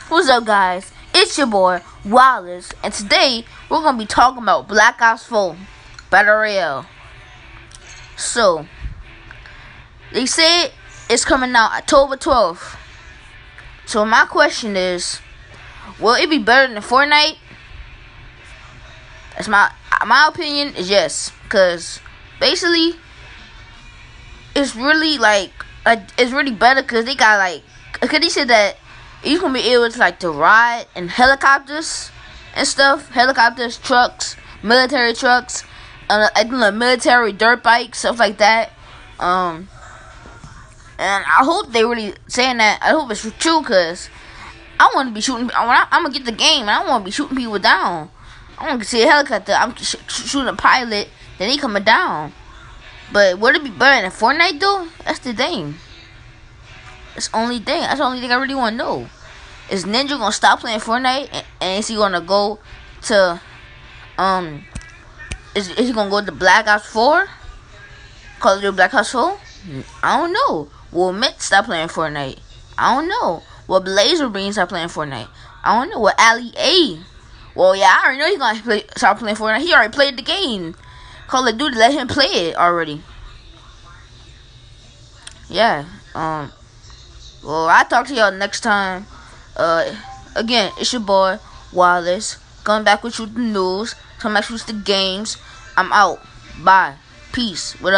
What's up, guys? It's your boy Wallace, and today we're gonna be talking about Black Ops 4 Battle Royale. So, they said it's coming out October 12th. So my question is, will it be better than Fortnite? That's my opinion is yes, because basically it's really it's really better because they got because they said that you can be able to ride in helicopters and stuff, helicopters, trucks, military trucks, military dirt bikes, stuff like that. And I hope they really saying that. I hope it's true, because I want to be shooting. I'm gonna get the game, and I want to be shooting people down. I want to see a helicopter. I'm shooting a pilot, then he coming down. But would it be better than Fortnite though? That's the thing. That's the only thing. That's the only thing I really want to know. Is Ninja gonna stop playing Fortnite, and is he gonna go to Is he gonna go to Black Ops 4? Call of Duty Black Ops 4? I don't know. Will Mitt stop playing Fortnite? I don't know. Will Blazerbeam stop playing Fortnite? I don't know. Will Ali A? Well, yeah, I already know he's gonna start playing Fortnite. He already played the game. Call of Duty let him play it already. Yeah. Well, I'll talk to y'all next time. Again, it's your boy Wallace, coming back with you with the news, coming back with the games. I'm out. Bye. Peace. What up?